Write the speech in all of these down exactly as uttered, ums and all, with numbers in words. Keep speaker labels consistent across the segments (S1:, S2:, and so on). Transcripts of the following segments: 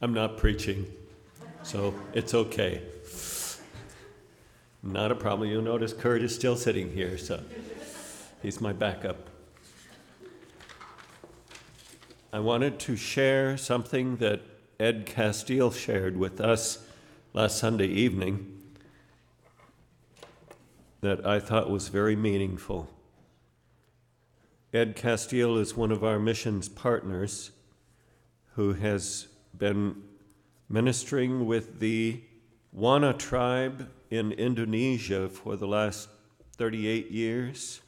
S1: I'm not preaching, so it's okay. Not a problem. You'll notice Kurt is still sitting here, so he's my backup. I wanted to share something that Ed Castile shared with us last Sunday evening that I thought was very meaningful. Ed Castile is one of our missions partners who has been ministering with the Wana tribe in Indonesia for the last thirty-eight years.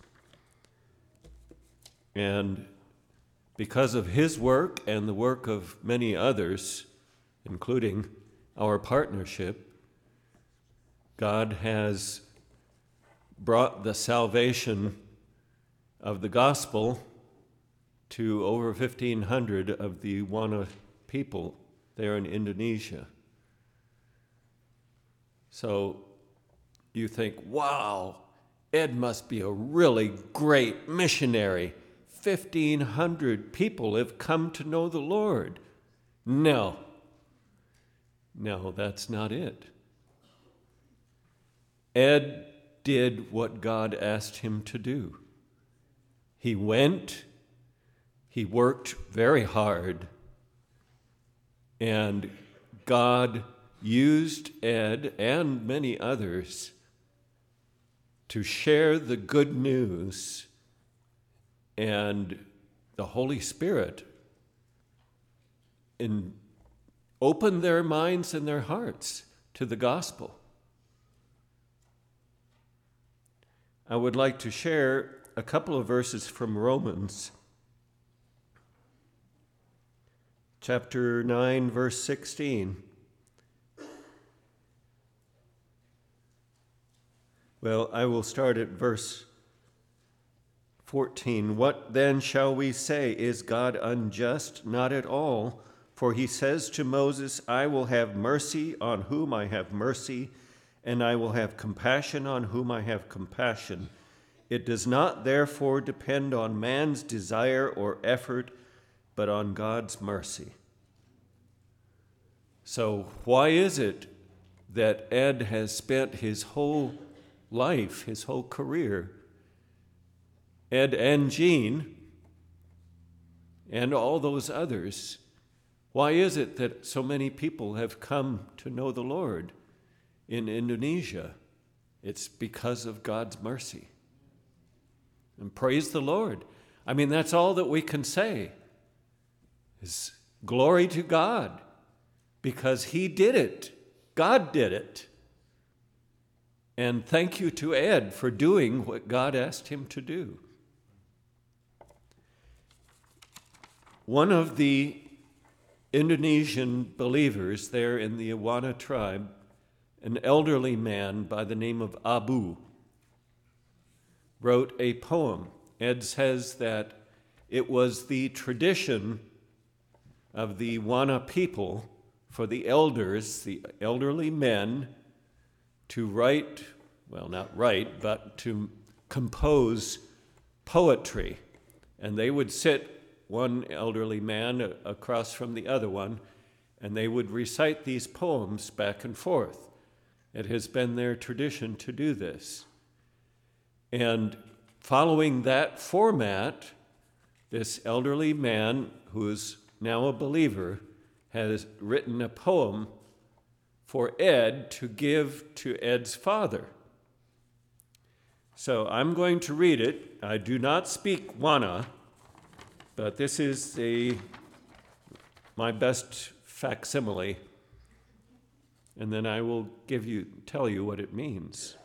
S1: And because of his work and the work of many others, including our partnership, God has brought the salvation of the gospel to over fifteen hundred of the Wana people there in Indonesia. So you think, wow, Ed must be a really great missionary. fifteen hundred people have come to know the Lord. No. No, that's not it. Ed did what God asked him to do. He went, he worked very hard, and God used Ed and many others to share the good news, and the Holy Spirit in, opened their minds and their hearts to the gospel. I would like to share a couple of verses from Romans, chapter nine, verse sixteen. Well, I will start at verse fourteen. What then shall we say? Is God unjust? Not at all. For he says to Moses, I will have mercy on whom I have mercy, and I will have compassion on whom I have compassion. It does not therefore depend on man's desire or effort, but on God's mercy. So why is it that Ed has spent his whole life, his whole career, Ed and Jean, and all those others, why is it that so many people have come to know the Lord in Indonesia? It's because of God's mercy. And praise the Lord. I mean, that's all that we can say is glory to God, because he did it. God did it. And thank you to Ed for doing what God asked him to do. One of the Indonesian believers there in the Wana tribe, an elderly man by the name of Abu, wrote a poem. Ed says that it was the tradition of the Wana people for the elders, the elderly men, to write, well, not write, but to compose poetry. And they would sit, one elderly man across from the other one, and they would recite these poems back and forth. It has been their tradition to do this. And following that format, this elderly man, who is now a believer, has written a poem for Ed to give to Ed's father. So I'm going to read it. I do not speak Wana, but this is a, my best facsimile, and then I will give you, tell you what it means.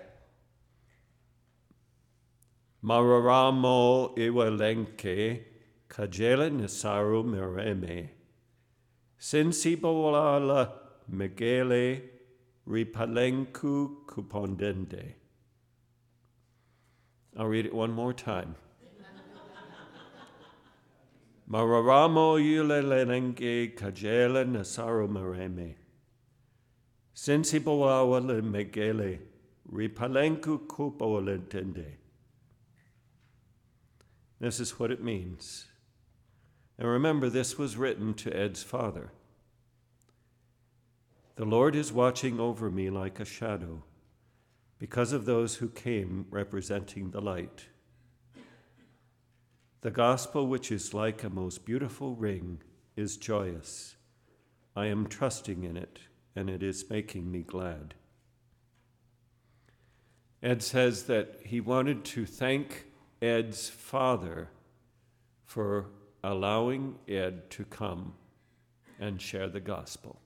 S1: Mararamo iwalenke kajela nisaru mereme sensibolala megele ripalenku kupondende. I'll read it one more time. Mararamo iwalenke kajela nisaru mereme sensibolala megele ripalenku kupondende. This is what it means. And remember, this was written to Ed's father. The Lord is watching over me like a shadow, because of those who came representing the light. The gospel, which is like a most beautiful ring, is joyous. I am trusting in it, and it is making me glad. Ed says that he wanted to thank Ed's father for allowing Ed to come and share the gospel.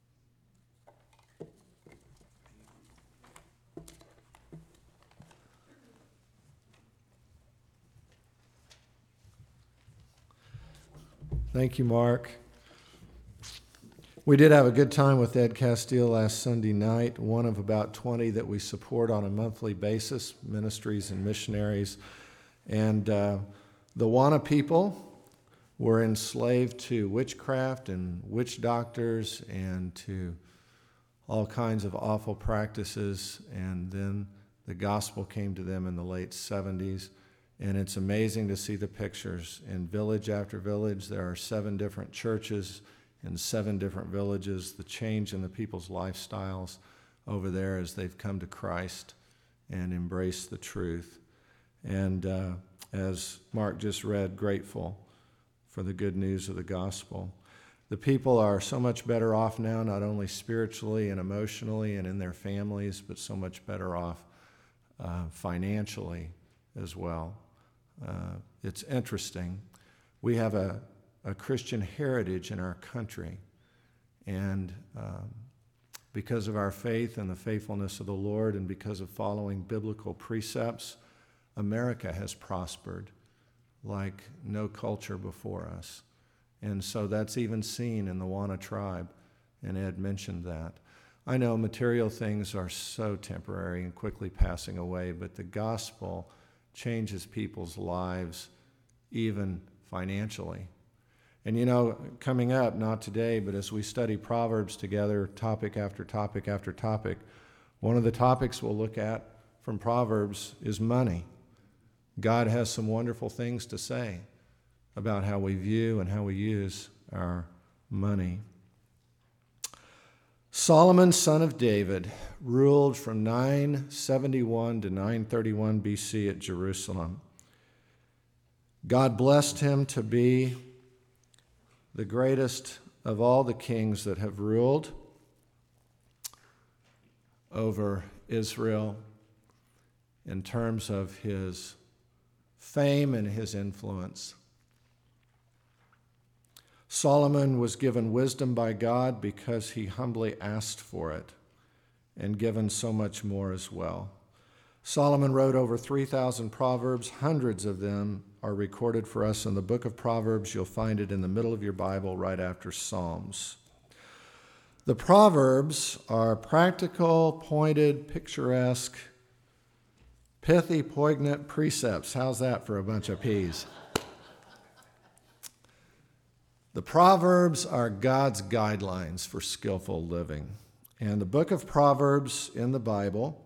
S2: Thank you, Mark. We did have a good time with Ed Castile last Sunday night, one of about twenty that we support on a monthly basis, ministries and missionaries. And uh, the Wana people were enslaved to witchcraft and witch doctors and to all kinds of awful practices. And then the gospel came to them in the late seventies. And it's amazing to see the pictures. In village after village, there are seven different churches in seven different villages. The change in the people's lifestyles over there as they've come to Christ and embraced the truth. And uh, as Mark just read, grateful for the good news of the gospel. The people are so much better off now, not only spiritually and emotionally and in their families, but so much better off uh, financially as well. Uh, it's interesting. We have a, a Christian heritage in our country, and um, because of our faith and the faithfulness of the Lord and because of following biblical precepts, America has prospered like no culture before us. And so that's even seen in the Wana tribe, and Ed mentioned that. I know material things are so temporary and quickly passing away, but the gospel changes people's lives, even financially. And you know, coming up, not today, but as we study Proverbs together, topic after topic after topic, one of the topics we'll look at from Proverbs is money. God has some wonderful things to say about how we view and how we use our money. Solomon, son of David, ruled from nine seventy-one to nine thirty-one B C at Jerusalem. God blessed him to be the greatest of all the kings that have ruled over Israel in terms of his fame and his influence. Solomon was given wisdom by God because he humbly asked for it, and given so much more as well. Solomon wrote over three thousand proverbs. Hundreds of them are recorded for us in the book of Proverbs. You'll find it in the middle of your Bible right after Psalms. The Proverbs are practical, pointed, picturesque, pithy, poignant precepts. How's that for a bunch of peas? The Proverbs are God's guidelines for skillful living. And the book of Proverbs in the Bible,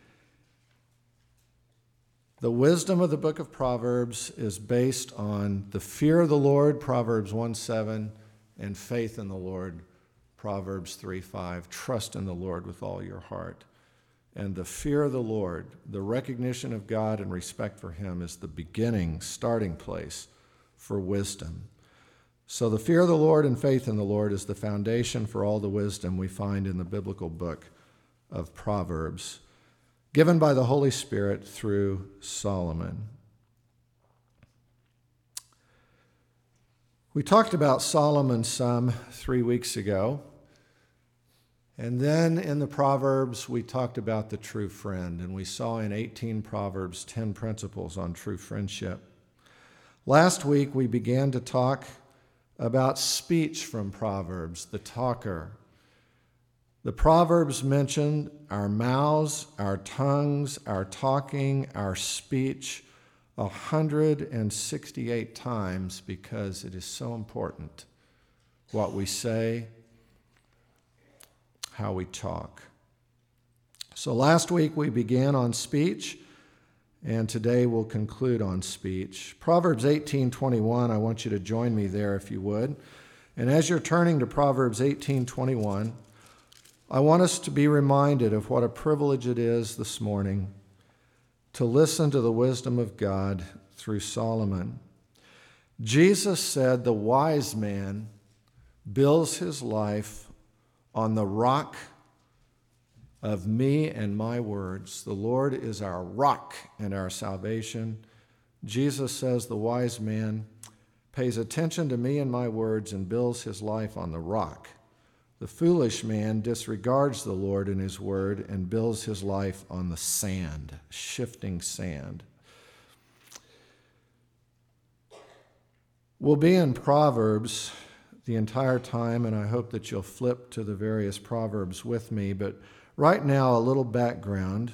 S2: the wisdom of the book of Proverbs is based on the fear of the Lord, Proverbs one seven, and faith in the Lord, Proverbs three five. Trust in the Lord with all your heart. And the fear of the Lord, the recognition of God and respect for him, is the beginning, starting place for wisdom. So the fear of the Lord and faith in the Lord is the foundation for all the wisdom we find in the biblical book of Proverbs, given by the Holy Spirit through Solomon. We talked about Solomon some three weeks ago. And then in the Proverbs, we talked about the true friend, and we saw in eighteen Proverbs ten principles on true friendship. Last week, we began to talk about speech from Proverbs, the talker. The Proverbs mentioned our mouths, our tongues, our talking, our speech one hundred sixty-eight times because it is so important what we say, how we talk. So last week we began on speech, and today we'll conclude on speech. Proverbs eighteen twenty-one, I want you to join me there if you would. And as you're turning to Proverbs eighteen twenty-one, I want us to be reminded of what a privilege it is this morning to listen to the wisdom of God through Solomon. Jesus said the wise man builds his life on the rock of me and my words. The Lord is our rock and our salvation. Jesus says the wise man pays attention to me and my words and builds his life on the rock. The foolish man disregards the Lord and his word and builds his life on the sand, shifting sand. We'll be in Proverbs the entire time, and I hope that you'll flip to the various Proverbs with me. But right now, a little background.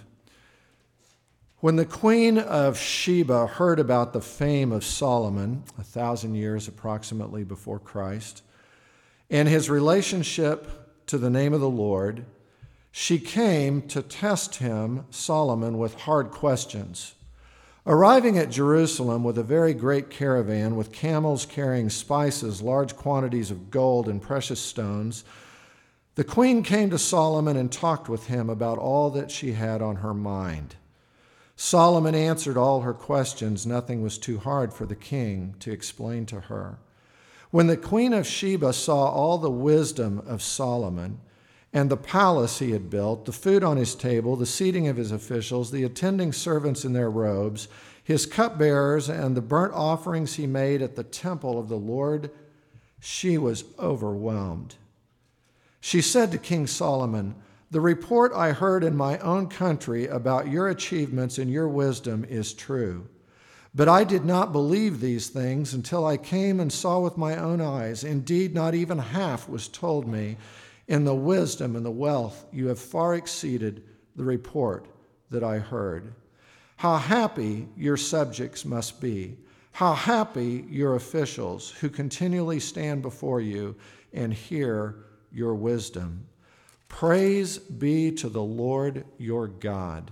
S2: When the Queen of Sheba heard about the fame of Solomon, a thousand years approximately before Christ, and his relationship to the name of the Lord, she came to test him, Solomon, with hard questions. Arriving at Jerusalem with a very great caravan with camels carrying spices, large quantities of gold and precious stones, the queen came to Solomon and talked with him about all that she had on her mind. Solomon answered all her questions. Nothing was too hard for the king to explain to her. When the queen of Sheba saw all the wisdom of Solomon and the palace he had built, the food on his table, the seating of his officials, the attending servants in their robes, his cupbearers, and the burnt offerings he made at the temple of the Lord, she was overwhelmed. She said to King Solomon, "The report I heard in my own country about your achievements and your wisdom is true. But I did not believe these things until I came and saw with my own eyes. Indeed, not even half was told me. In the wisdom and the wealth, you have far exceeded the report that I heard. How happy your subjects must be. How happy your officials who continually stand before you and hear your wisdom. Praise be to the Lord your God,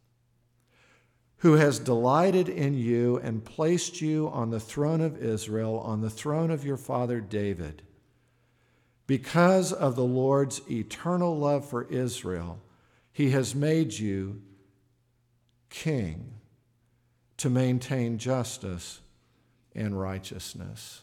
S2: who has delighted in you and placed you on the throne of Israel, on the throne of your father David. Because of the Lord's eternal love for Israel, he has made you king to maintain justice and righteousness."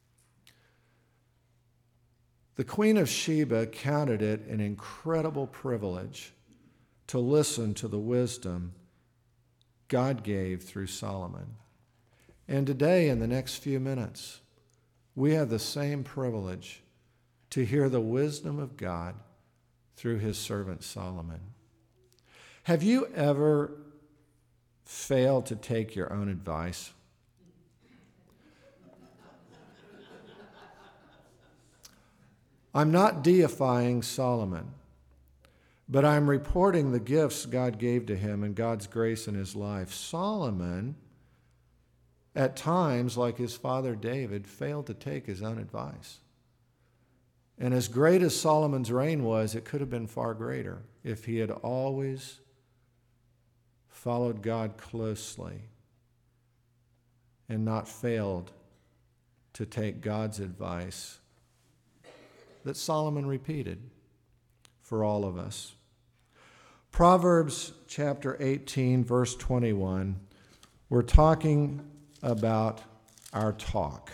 S2: The Queen of Sheba counted it an incredible privilege to listen to the wisdom God gave through Solomon. And today, in the next few minutes, we have the same privilege to hear the wisdom of God through his servant Solomon. Have you ever failed to take your own advice? I'm not deifying Solomon, but I'm reporting the gifts God gave to him and God's grace in his life. Solomon, at times, like his father David, failed to take his own advice. And as great as Solomon's reign was, it could have been far greater if he had always followed God closely and not failed to take God's advice that Solomon repeated for all of us. Proverbs chapter eighteen, verse twenty-one, we're talking about our talk.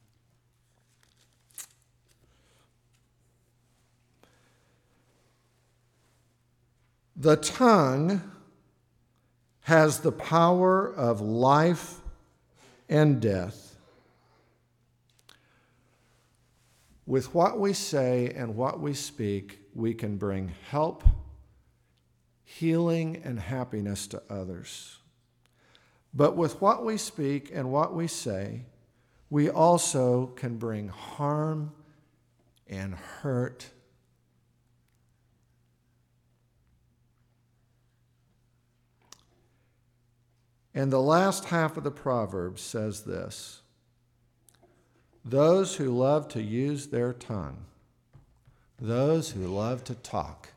S2: The tongue has the power of life and death. With what we say and what we speak, we can bring help, healing, and happiness to others. But with what we speak and what we say, we also can bring harm and hurt. And the last half of the Proverbs says this: those who love to use their tongue, those who love to talk,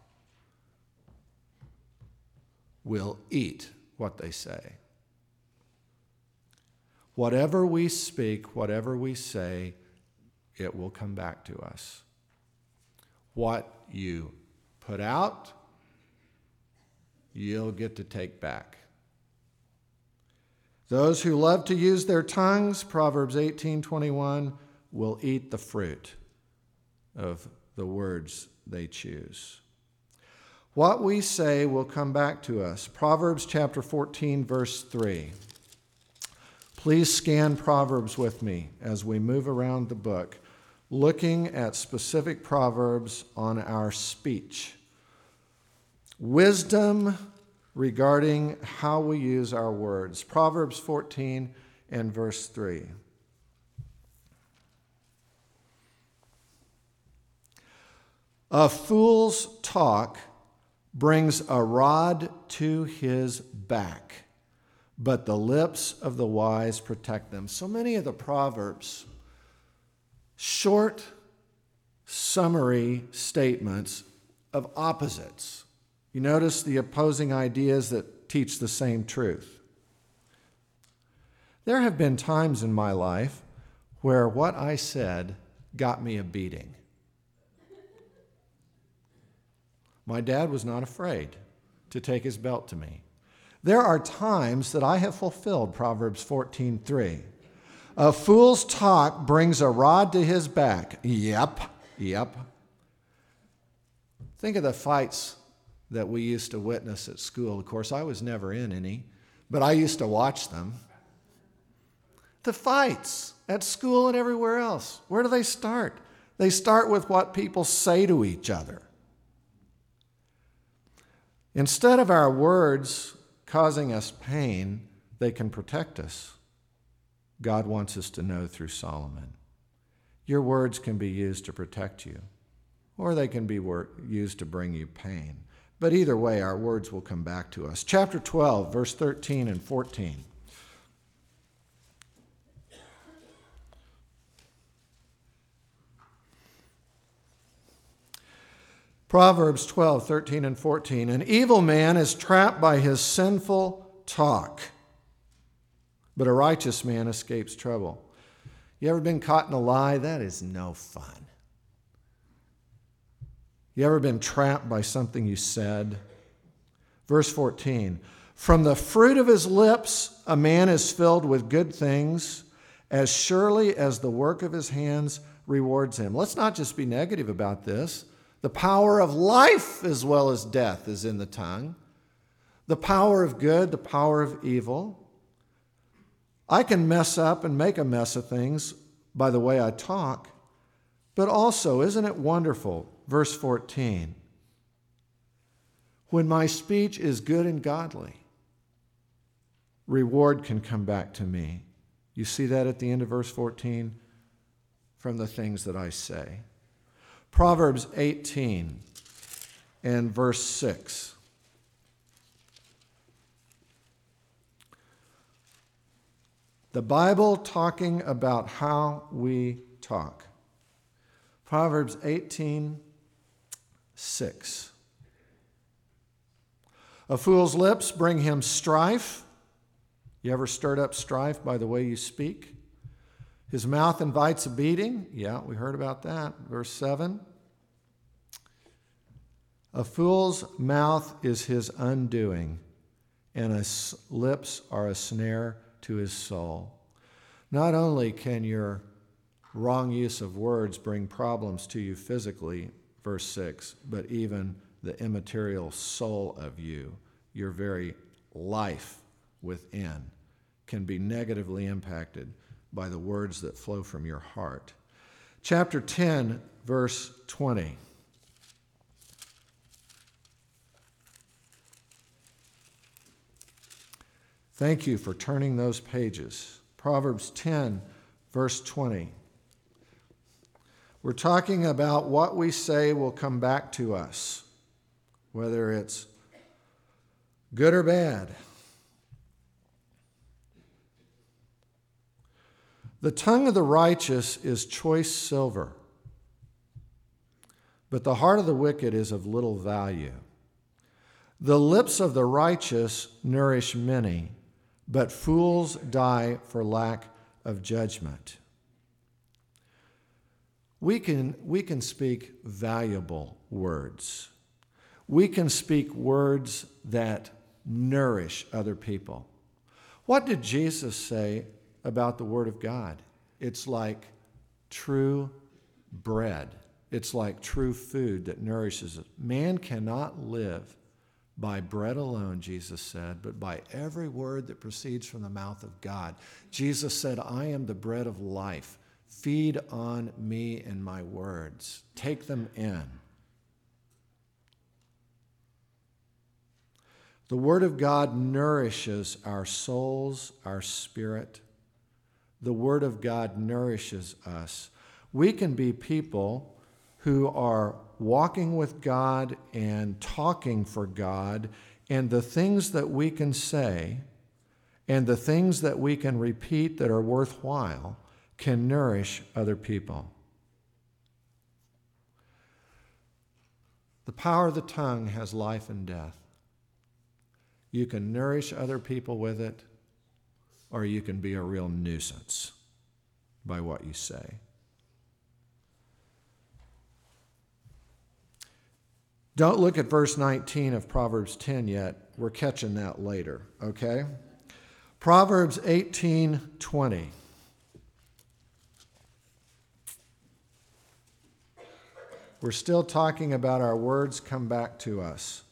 S2: will eat what they say. Whatever we speak, whatever we say, it will come back to us. What you put out, you'll get to take back. Those who love to use their tongues, Proverbs eighteen twenty-one, will eat the fruit of the words they choose. What we say will come back to us. Proverbs chapter fourteen, verse three. Please scan Proverbs with me as we move around the book, looking at specific proverbs on our speech. Wisdom regarding how we use our words. Proverbs fourteen and verse three. A fool's talk brings a rod to his back, but the lips of the wise protect them. So many of the Proverbs, short, summary statements of opposites. You notice the opposing ideas that teach the same truth. There have been times in my life where what I said got me a beating. My dad was not afraid to take his belt to me. There are times that I have fulfilled Proverbs fourteen three. A fool's talk brings a rod to his back. Yep, yep. Think of the fights that we used to witness at school. Of course, I was never in any, but I used to watch them. The fights at school and everywhere else. Where do they start? They start with what people say to each other. Instead of our words causing us pain, they can protect us. God wants us to know through Solomon. Your words can be used to protect you, or they can be wor- used to bring you pain. But either way, our words will come back to us. Chapter twelve, verse thirteen and fourteen. Proverbs twelve, thirteen and fourteen. An evil man is trapped by his sinful talk, but a righteous man escapes trouble. You ever been caught in a lie? That is no fun. You ever been trapped by something you said? Verse fourteen. From the fruit of his lips a man is filled with good things, as surely as the work of his hands rewards him. Let's not just be negative about this. The power of life as well as death is in the tongue. The power of good, the power of evil. I can mess up and make a mess of things by the way I talk, but also, isn't it wonderful? Verse fourteen. When my speech is good and godly, reward can come back to me. You see that at the end of verse fourteen? From the things that I say. Proverbs eighteen and verse six. The Bible talking about how we talk. Proverbs eighteen, six. A fool's lips bring him strife. You ever stirred up strife by the way you speak? His mouth invites a beating. Yeah, we heard about that. Verse seven. A fool's mouth is his undoing, and his lips are a snare to his soul. Not only can your wrong use of words bring problems to you physically, verse six, but even the immaterial soul of you, your very life within, can be negatively impacted by the words that flow from your heart. Chapter ten, verse twenty. Thank you for turning those pages. Proverbs ten, verse twenty. We're talking about what we say will come back to us, whether it's good or bad. The tongue of the righteous is choice silver, but the heart of the wicked is of little value. The lips of the righteous nourish many, but fools die for lack of judgment. We can, we can speak valuable words. we can speak words that nourish other people. What did Jesus say about the Word of God? It's like true bread. It's like true food that nourishes us. Man cannot live by bread alone, Jesus said, but by every word that proceeds from the mouth of God. Jesus said, I am the bread of life. Feed on me and my words. Take them in. The Word of God nourishes our souls, our spirit. The Word of God nourishes us. We can be people who are walking with God and talking for God, and the things that we can say and the things that we can repeat that are worthwhile can nourish other people. The power of the tongue has life and death. You can nourish other people with it, or you can be a real nuisance by what you say. Don't look at verse nineteen of Proverbs ten yet. We're catching that later, okay? Proverbs eighteen twenty. We're still talking about our words come back to us.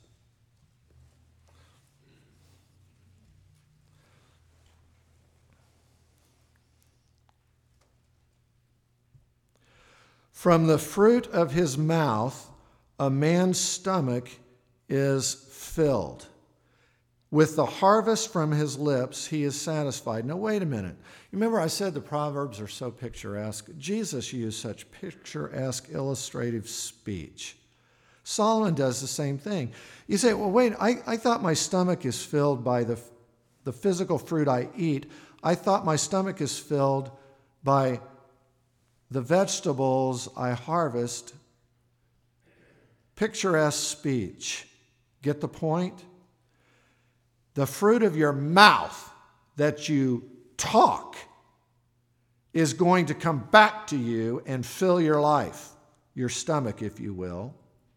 S2: From the fruit of his mouth, a man's stomach is filled. With the harvest from his lips, he is satisfied. Now, wait a minute. Remember I said the Proverbs are so picturesque? Jesus used such picturesque, illustrative speech. Solomon does the same thing. You say, well, wait, I, I thought my stomach is filled by the, the physical fruit I eat. I thought my stomach is filled by the vegetables I harvest. Picturesque speech. Get the point? The fruit of your mouth that you talk is going to come back to you and fill your life, your stomach, if you will.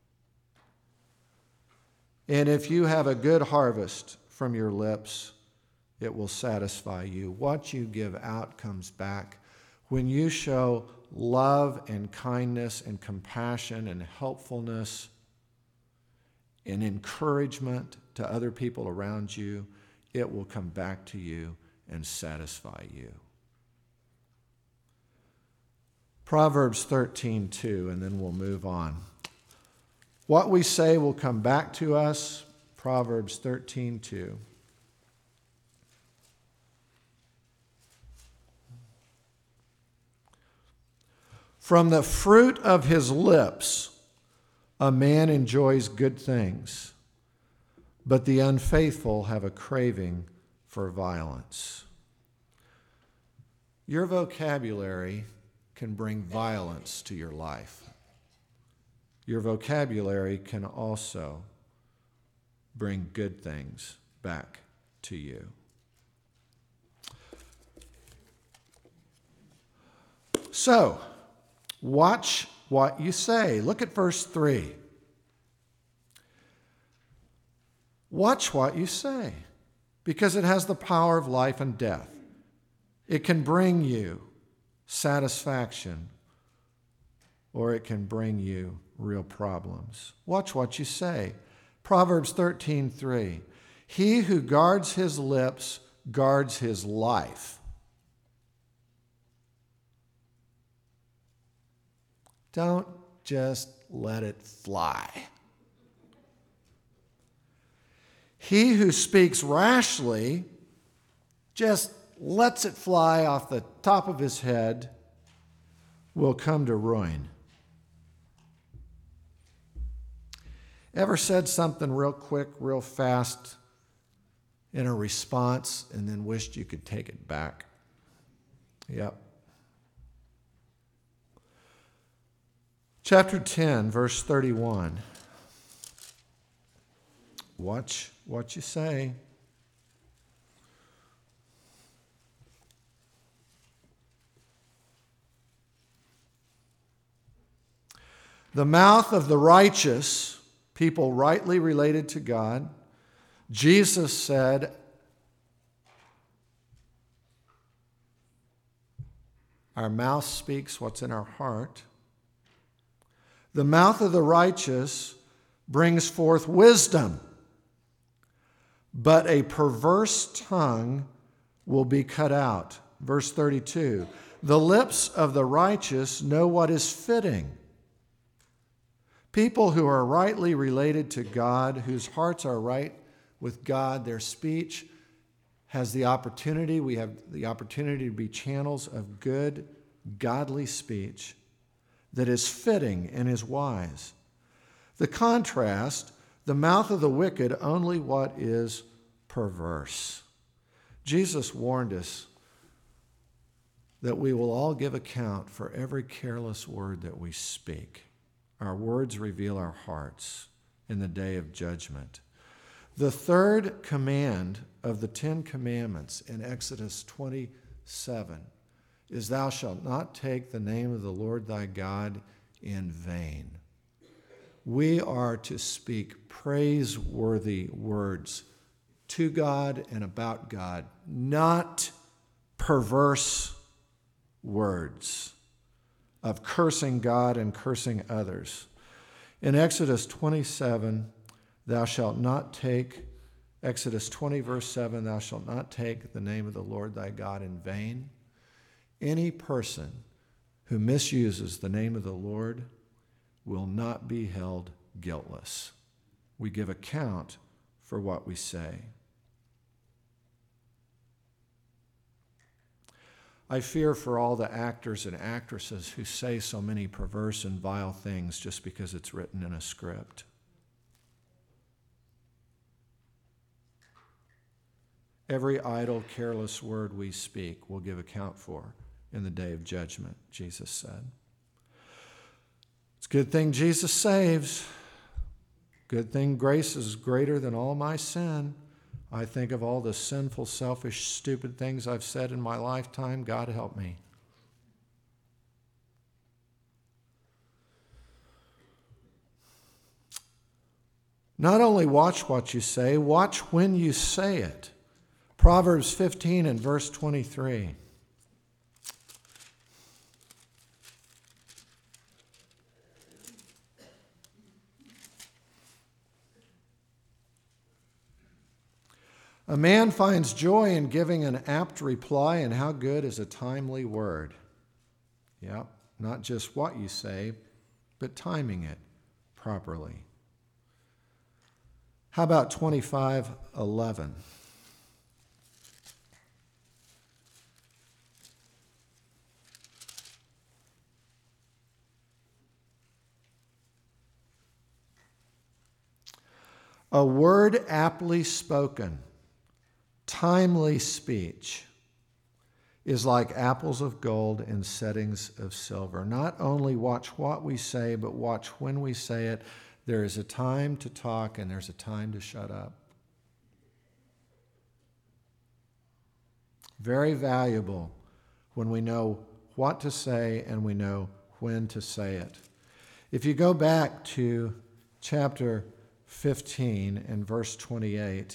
S2: And if you have a good harvest from your lips, it will satisfy you. What you give out comes back. When you show love and kindness and compassion and helpfulness and encouragement to other people around you, it will come back to you and satisfy you. Proverbs thirteen two, and then we'll move on. What we say will come back to us. Proverbs thirteen two. From the fruit of his lips, a man enjoys good things, but the unfaithful have a craving for violence. Your vocabulary can bring violence to your life. Your vocabulary can also bring good things back to you. So, watch what you say. Look at verse three. Watch what you say, because it has the power of life and death. It can bring you satisfaction, or it can bring you real problems. Watch what you say. Proverbs thirteen three. He who guards his lips guards his life. Don't just let it fly. He who speaks rashly just lets it fly off the top of his head will come to ruin. Ever said something real quick, real fast in a response and then wished you could take it back? Yep. Chapter ten, verse thirty-one. Watch what you say. The mouth of the righteous people rightly related to God. Jesus said, our mouth speaks what's in our heart. The mouth of the righteous brings forth wisdom, but a perverse tongue will be cut out. Verse thirty-two, the lips of the righteous know what is fitting. People who are rightly related to God, whose hearts are right with God, their speech has the opportunity, we have the opportunity to be channels of good, godly speech that is fitting and is wise. The contrast, the mouth of the wicked, only what is perverse. Jesus warned us that we will all give account for every careless word that we speak. Our words reveal our hearts in the day of judgment. The third command of the Ten Commandments in Exodus twenty-seven is, thou shalt not take the name of the Lord thy God in vain. We are to speak praiseworthy words to God and about God, not perverse words of cursing God and cursing others. In Exodus twenty-seven, thou shalt not take, Exodus twenty, verse seven, thou shalt not take the name of the Lord thy God in vain. Any person who misuses the name of the Lord will not be held guiltless. We give account for what we say. I fear for all the actors and actresses who say so many perverse and vile things just because it's written in a script. Every idle, careless word we speak will give account for in the day of judgment, Jesus said. It's a good thing Jesus saves. Good thing grace is greater than all my sin. I think of all the sinful, selfish, stupid things I've said in my lifetime. God help me. Not only watch what you say, watch when you say it. Proverbs fifteen and verse twenty-three. A man finds joy in giving an apt reply, and how good is a timely word. Yep, not just what you say, but timing it properly. How about twenty-five eleven? A word aptly spoken, timely speech, is like apples of gold in settings of silver. Not only watch what we say, but watch when we say it. There is a time to talk and there's a time to shut up. Very valuable when we know what to say and we know when to say it. If you go back to chapter fifteen and verse twenty-eight,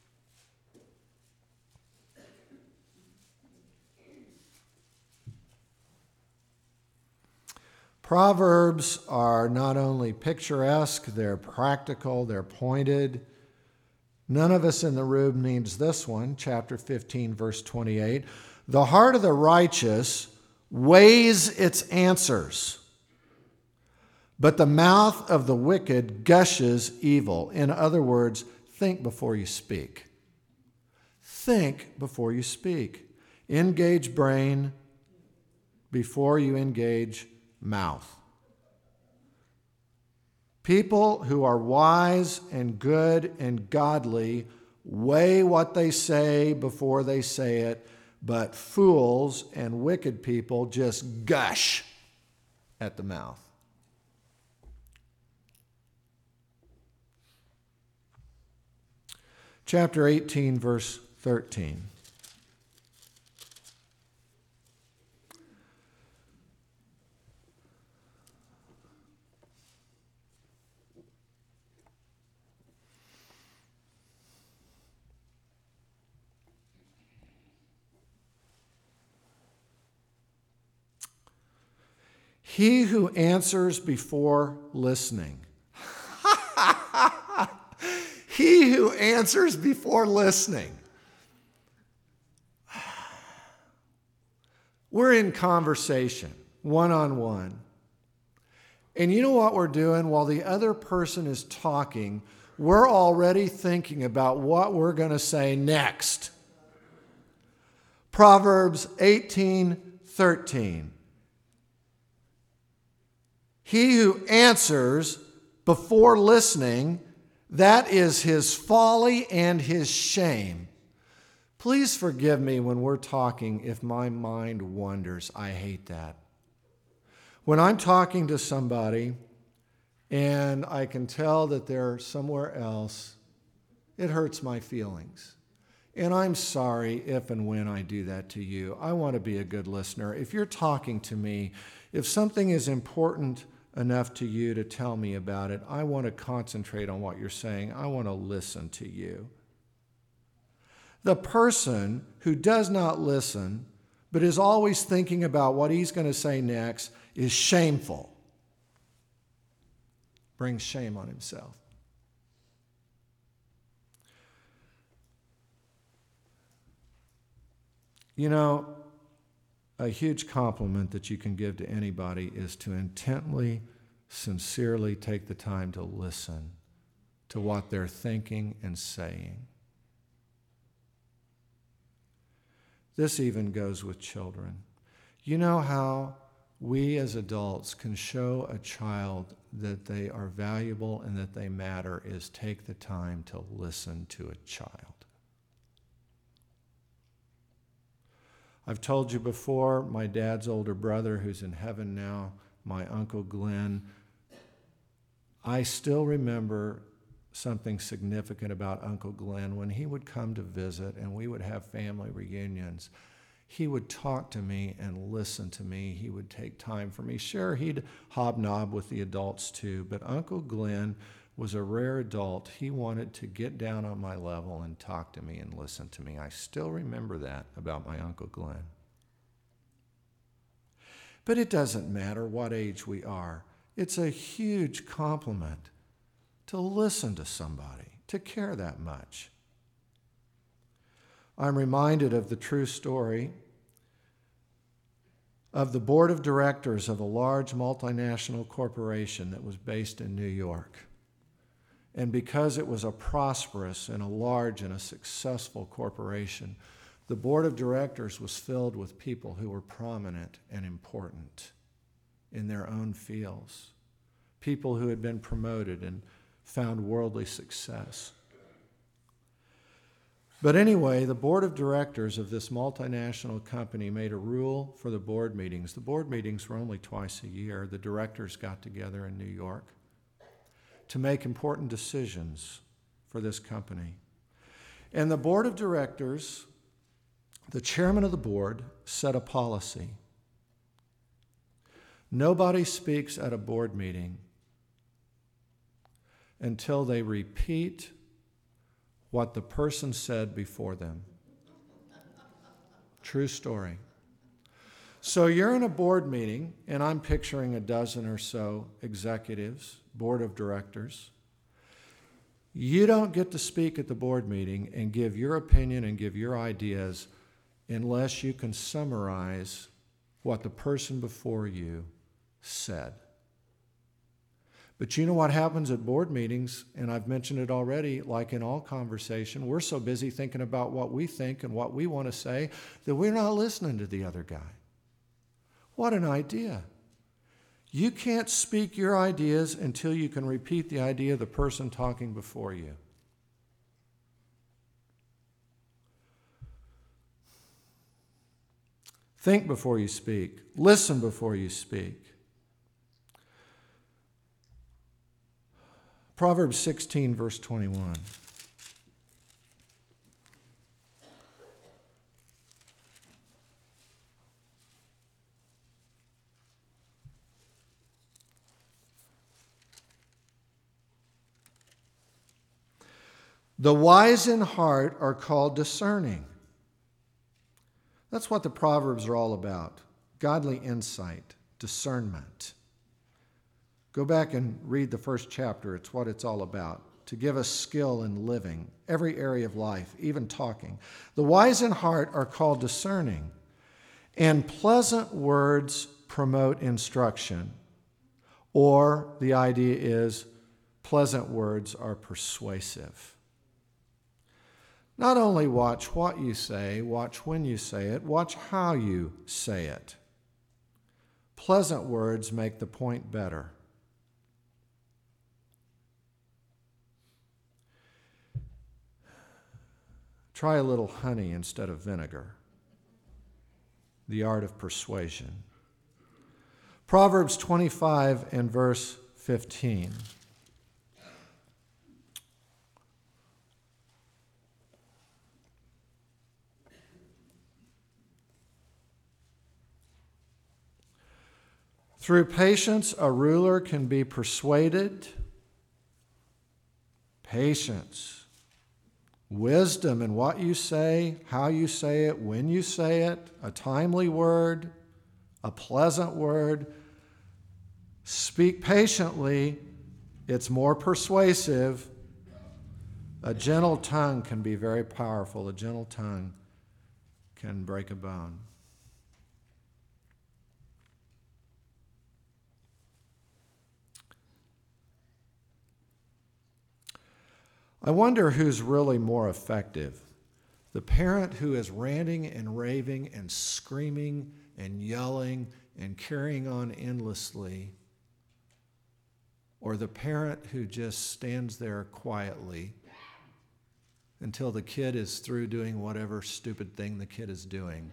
S2: Proverbs are not only picturesque, they're practical, they're pointed. None of us in the room needs this one, chapter fifteen, verse twenty-eight. The heart of the righteous weighs its answers, but the mouth of the wicked gushes evil. In other words, think before you speak. Think before you speak. Engage brain before you engage mouth. People who are wise and good and godly weigh what they say before they say it, but fools and wicked people just gush at the mouth. Chapter eighteen, verse thirteen. He who answers before listening. He who answers before listening. We're in conversation, one-on-one. And you know what we're doing? While the other person is talking, we're already thinking about what we're going to say next. Proverbs eighteen thirteen. He who answers before listening, that is his folly and his shame. Please forgive me when we're talking if my mind wanders. I hate that. When I'm talking to somebody and I can tell that they're somewhere else, it hurts my feelings. And I'm sorry if and when I do that to you. I want to be a good listener. If you're talking to me, if something is important enough to you to tell me about it, I want to concentrate on what you're saying. I want to listen to you. The person who does not listen, but is always thinking about what he's going to say next, is shameful. Brings shame on himself. You know, a huge compliment that you can give to anybody is to intently, sincerely take the time to listen to what they're thinking and saying. This even goes with children. You know how we as adults can show a child that they are valuable and that they matter is take the time to listen to a child. I've told you before, my dad's older brother, who's in heaven now, my Uncle Glenn, I still remember something significant about Uncle Glenn. When he would come to visit and we would have family reunions, he would talk to me and listen to me. He would take time for me. Sure, he'd hobnob with the adults too, but Uncle Glenn was a rare adult. He wanted to get down on my level and talk to me and listen to me. I still remember that about my Uncle Glenn. But it doesn't matter what age we are. It's a huge compliment to listen to somebody, to care that much. I'm reminded of the true story of the board of directors of a large multinational corporation that was based in New York. And because it was a prosperous and a large and a successful corporation, the board of directors was filled with people who were prominent and important in their own fields, people who had been promoted and found worldly success. But anyway, the board of directors of this multinational company made a rule for the board meetings. The board meetings were only twice a year. The directors got together in New York to make important decisions for this company. And the board of directors, the chairman of the board, set a policy. Nobody speaks at a board meeting until they repeat what the person said before them. True story. So you're in a board meeting, and I'm picturing a dozen or so executives, board of directors. You don't get to speak at the board meeting and give your opinion and give your ideas unless you can summarize what the person before you said. But you know what happens at board meetings, and I've mentioned it already, like in all conversation, we're so busy thinking about what we think and what we want to say that we're not listening to the other guy. What an idea. You can't speak your ideas until you can repeat the idea of the person talking before you. Think before you speak. Listen before you speak. Proverbs sixteen, verse twenty-one. The wise in heart are called discerning. That's what the Proverbs are all about. Godly insight, discernment. Go back and read the first chapter. It's what it's all about. To give us skill in living, every area of life, even talking. The wise in heart are called discerning, and pleasant words promote instruction. Or the idea is pleasant words are persuasive. Not only watch what you say, watch when you say it, watch how you say it. Pleasant words make the point better. Try a little honey instead of vinegar. The art of persuasion. Proverbs twenty-five and verse fifteen. Through patience, a ruler can be persuaded. Patience. Wisdom in what you say, how you say it, when you say it, a timely word, a pleasant word. Speak patiently, it's more persuasive. A gentle tongue can be very powerful. A gentle tongue can break a bone. I wonder who's really more effective. The parent who is ranting and raving and screaming and yelling and carrying on endlessly, or the parent who just stands there quietly until the kid is through doing whatever stupid thing the kid is doing.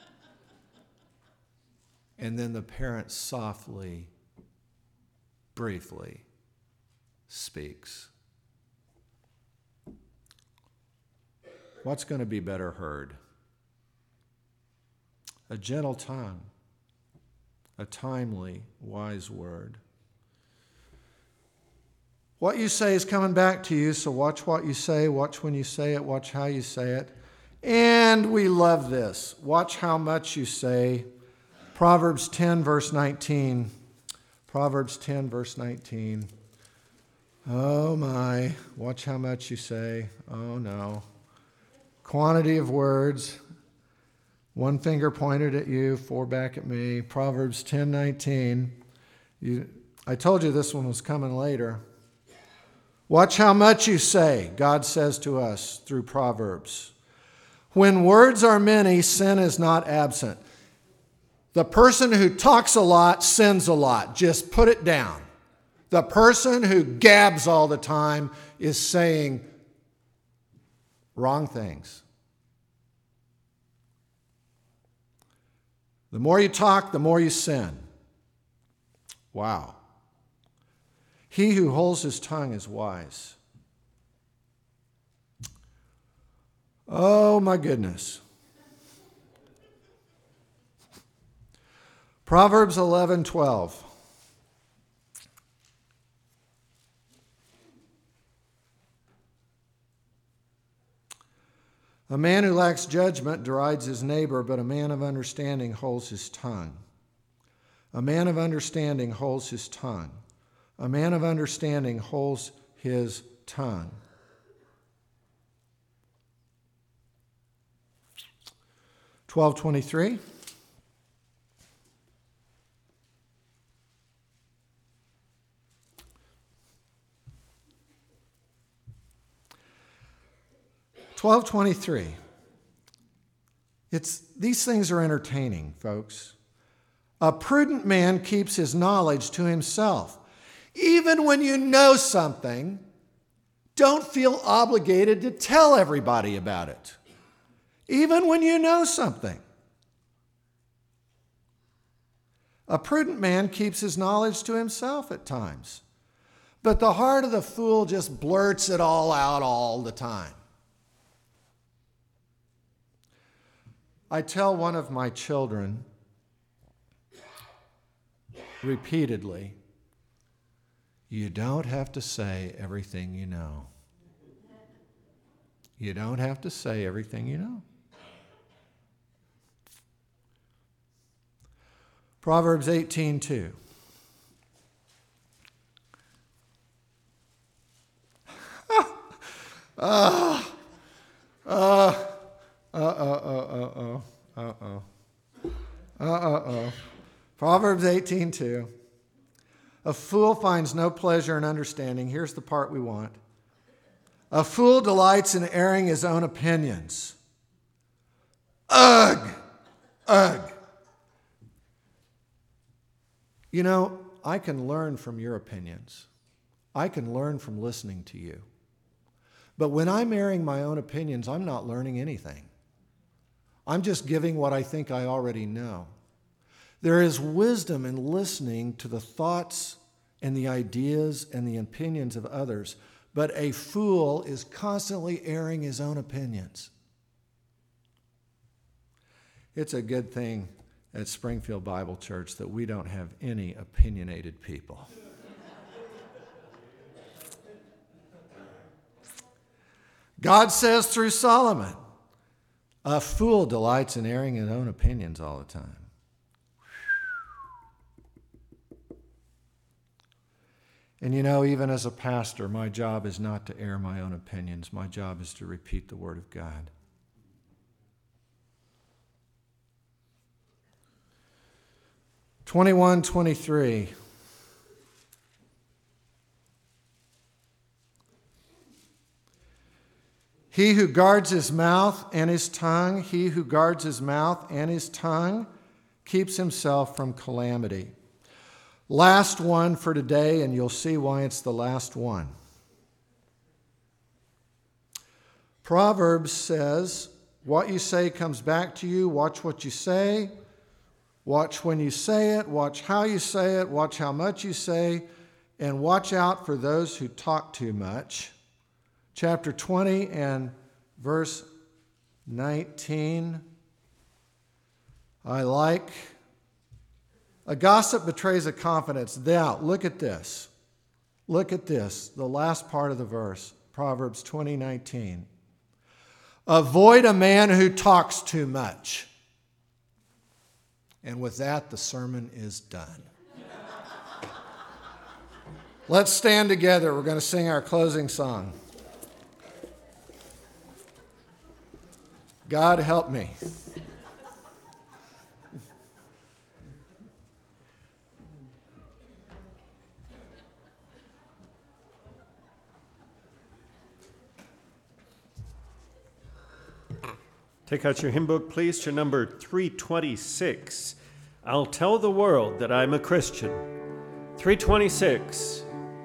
S2: And then the parent softly, briefly speaks. What's going to be better heard? A gentle tongue, a timely, wise word. What you say is coming back to you, so watch what you say, watch when you say it, watch how you say it. And we love this. Watch how much you say. Proverbs ten, verse nineteen. Proverbs ten, verse nineteen. Oh my, watch how much you say. Oh no. Quantity of words, one finger pointed at you, four back at me. Proverbs ten nineteen. You, I told you this one was coming later. Watch how much you say, God says to us through Proverbs. When words are many, sin is not absent. The person who talks a lot sins a lot. Just put it down. The person who gabs all the time is saying wrong things. The more you talk, the more you sin. Wow. He who holds his tongue is wise. Oh my goodness. Proverbs eleven twelve. A man who lacks judgment derides his neighbor, but a man of understanding holds his tongue. A man of understanding holds his tongue. A man of understanding holds his tongue. twelve twenty-three. twelve twenty-three. It's, these things are entertaining, folks. A prudent man keeps his knowledge to himself. Even when you know something, don't feel obligated to tell everybody about it. Even when you know something. A prudent man keeps his knowledge to himself at times. But the heart of the fool just blurts it all out all the time. I tell one of my children repeatedly, you don't have to say everything you know. You don't have to say everything you know. Proverbs eighteen two. Ah, uh, uh, uh, uh, uh, uh, uh, uh, uh, uh. Proverbs eighteen two. A fool finds no pleasure in understanding. Here's the part we want. A fool delights in airing his own opinions. Ugh! Ugh! You know, I can learn from your opinions. I can learn from listening to you. But when I'm airing my own opinions, I'm not learning anything. I'm just giving what I think I already know. There is wisdom in listening to the thoughts and the ideas and the opinions of others, but a fool is constantly airing his own opinions. It's a good thing at Springfield Bible Church that we don't have any opinionated people. God says through Solomon, a fool delights in airing his own opinions all the time. And you know, even as a pastor, my job is not to air my own opinions. My job is to repeat the Word of God. twenty-one twenty-three. He who guards his mouth and his tongue, he who guards his mouth and his tongue, keeps himself from calamity. Last one for today, and you'll see why it's the last one. Proverbs says, what you say comes back to you. Watch what you say. Watch when you say it. Watch how you say it. Watch how much you say. And watch out for those who talk too much. Chapter twenty and verse nineteen. I like... A gossip betrays a confidence. Now, look at this. Look at this, the last part of the verse, Proverbs twenty nineteen. Avoid a man who talks too much. And with that, the sermon is done. Let's stand together. We're going to sing our closing song. God help me.
S1: Take out your hymn book, please, to number three twenty-six. I'll tell the world that I'm a Christian. three twenty-six.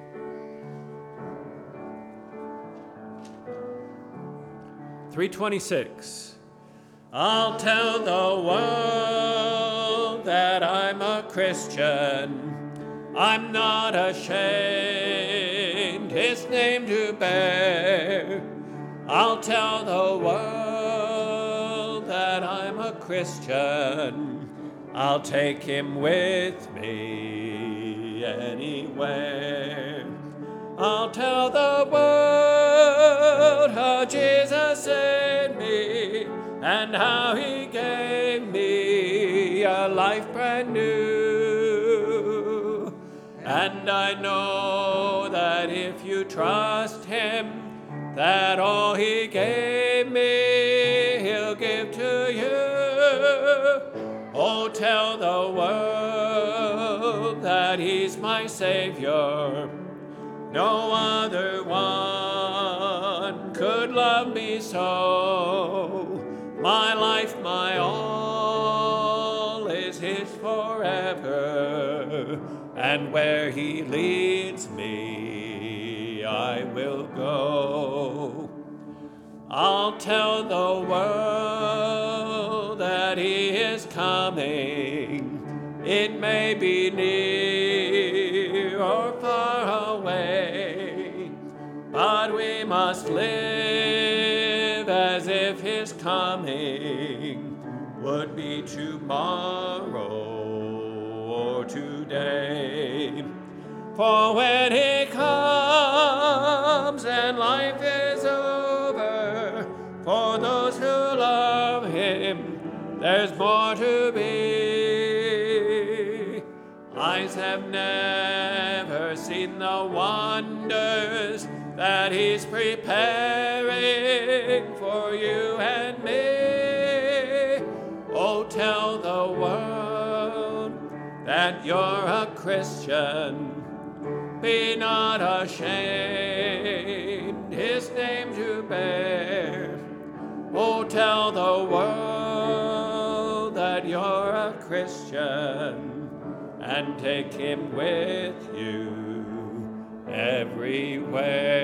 S1: three twenty-six. I'll tell the world that I'm a Christian. I'm not ashamed his name to bear. I'll tell the world that I'm a Christian. I'll take him with me anywhere. I'll tell the world how Jesus saved me and how he gave me a life brand new. And I know that if you trust him, that all he gave me, he'll give to you. Oh, tell the world that he's my Savior. No other one could love me so. My life, my all is his forever. And where he leads me, I will go. I'll tell the world that he is coming. It may be near or far away, but we must live as if his coming would be tomorrow or today. For when he comes and life is over, for those who love him, there's more to be. Eyes have never seen the the wonders that he's preparing for you and me. Oh, tell the world that you're a Christian. Be not ashamed his name to bear. Oh, tell the world that you're a Christian, and take him with you everywhere.